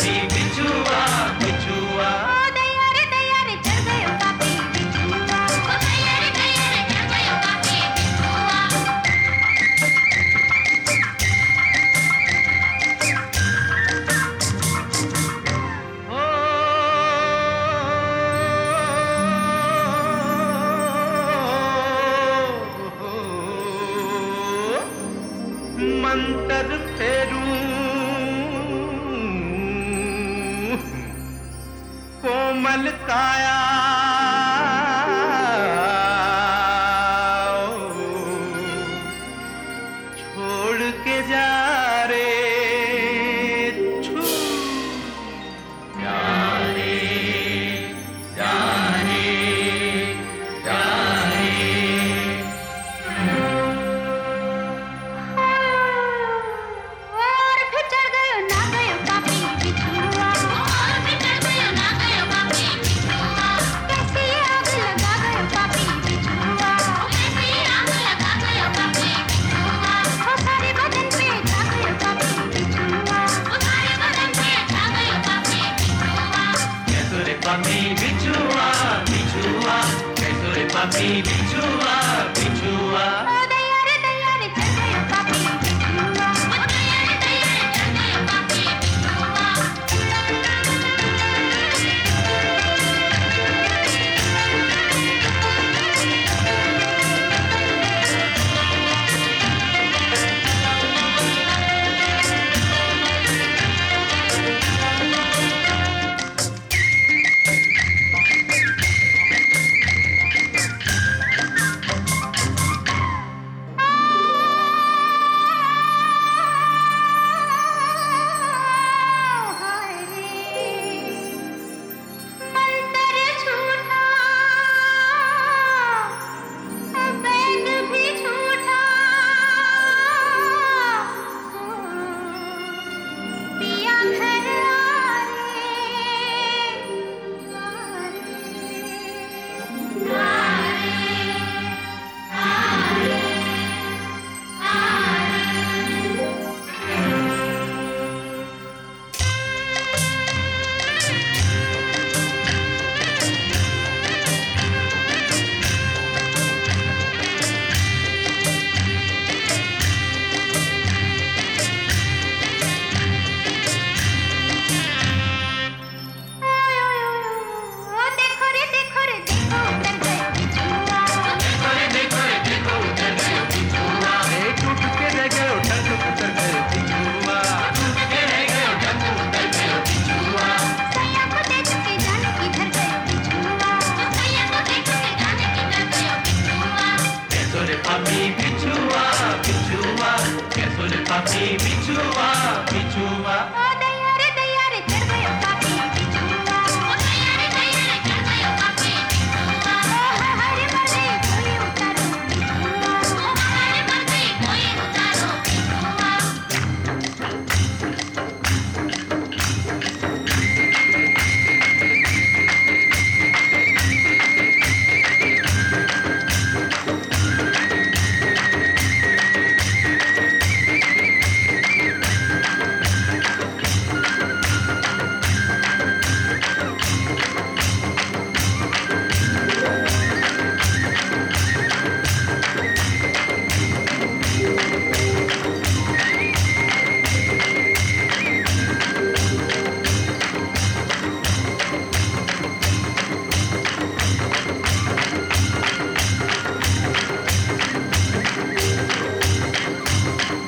पापी बिछुआ बिछुआ। ओ दैया रे चढ़ गयो पापी बिछुआ। ओ दैया रे चढ़ गयो पापी बिछुआ। मंतर फेरूं कोमल काया छोड़ के जा रे छू जा रे जा रे जा रे। और फिर चढ़ गयो ना गयो पापी बिछुआ। और फिर चढ़ गयो ना गयो पापी बिछुआ। कैसी आग लगा गयो पापी बिछुआ। कैसी आग लगा गयो पापी बिछुआ। ओ सारे बदन पे छा गयो पापी बिछुआ। ओ सारे बदन पे छा गयो पापी बिछुआ। कैसो रे पापी बिछुआ बिछुआ, कैसो रे पापी बिछुआ बिछुआ। ओ दैया रे चढ़ गयो पापी बिछुआ। ओ दैया रे चढ़ गयो पापी बिछुआ। Papi bichua, bichua, कैसो रे पापी बिछुआ